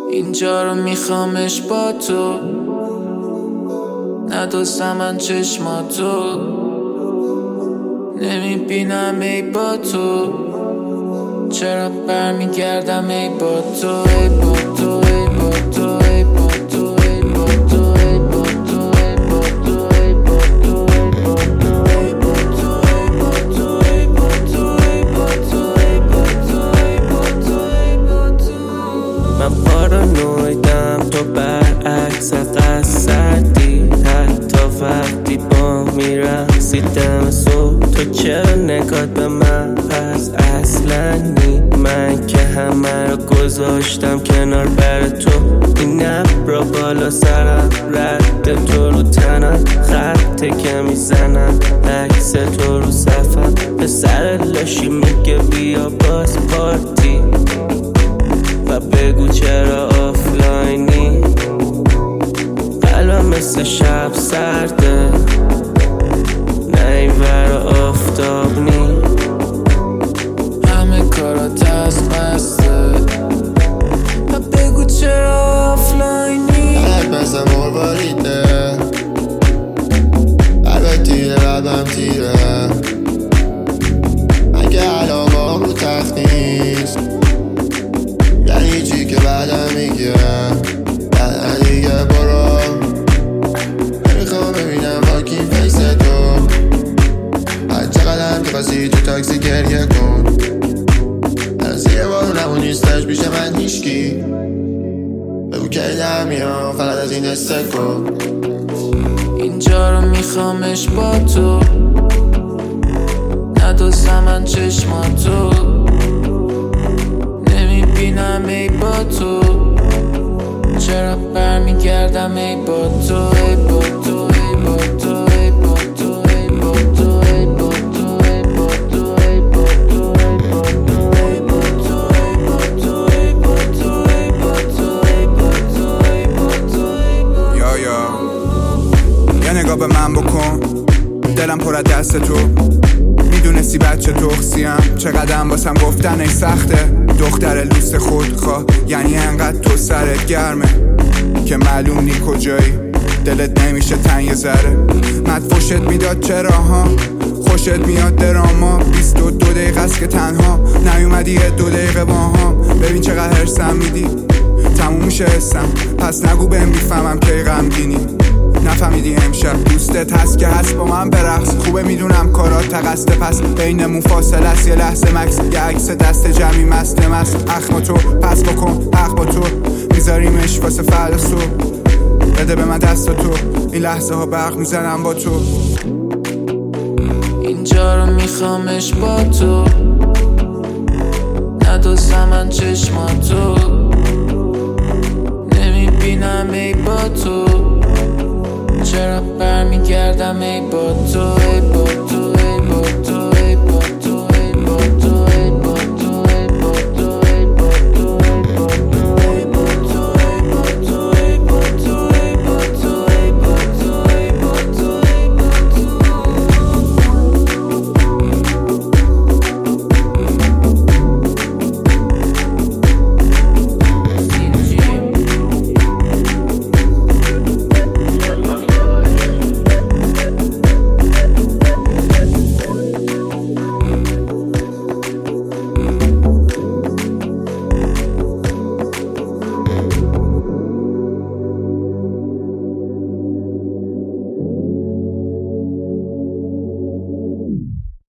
اینجا رو میخوامش با تو، ندوستم من چشماتو، نمیبینم ای با تو، چرا برمیگردم ای با تو، ای با تو، ای با تو، ای با تو، ای با تو، ای با تو، ای با تو، ای با تو، ای با تو، ای با تو، ای با تو، ای با تو، ای با تو، ای با تو. من پارانویدم تو برعکس قصدی، حتی وقتی با میرقصیدم صبح. تو چرا نگات به من پس اصلا نی؟ من که همه رو گذاشتم کنار بر تو. این ابرا بالا سرم، رد تو رو تنم، خطه که میزنم عکس تو رو صفم. به سر لاشی میگه بیا باز پارتی و بگو چرا آفلاینی. قلبم مثل شب سرده، نه این ور آفتاب نی. همه کارات از بسته و بگو چرا آفلاینی. قلب مثل مرباریده، قلب تیره قلبم تیره. اگه علاقام رو تخت نیست یعنی چی که بعدم میگه؟ بعد دیگه برو، نمیخوام ببینم واکین فیس تو. هر چقدر هم که خواستی تو تاکسی گریه کن، از یه بارونم و نیستش پیش من هیشکی. بگو که نمیام فقط از این استکو. اینجا رو میخوامش با تو، ندوستم من چشماتو، نمیبینم ای با تو، چرا برمیگردم ای با تو، ای با تو، ای با تو، ای با تو، ای با تو، ای با تو، ای با تو، ای با تو، ای با تو، ای با تو، ای با تو، ای با تو، ای با تو، ای با تو، ای با تو. یا نگاه به من بکن، دلم پر از دست تو. میدونستی بچه تخصیم چقدر واسم گفتن ای سخته. دختر لوست خودخواه یعنی انقدر تو سرت گرمه که معلوم نی کجایی. دلت نمیشه تنگ یه ذره، مدفوشت میداد چرا ها؟ خوشت میاد دراما، 22 دقیقه است که تنها نیومدی یه 2 دقیقه با هم. ببین چقدر هرسم میدی، تموم میشه حسم. پس نگو بهم میفهمم کی غمگینی. نفهمیدی امشب دوستت هست که هست با من برقص. خوبه میدونم کارات تقصده، پس بینمون فاصله است یه لحظه مکس. یه عکس دست جمعی مست اخم تو پس بکن حق با تو. میذاریمش واسه فردا صبح، بده به من دست تو. این لحظه ها برق میزنم با تو. اینجا رو میخوامش با تو،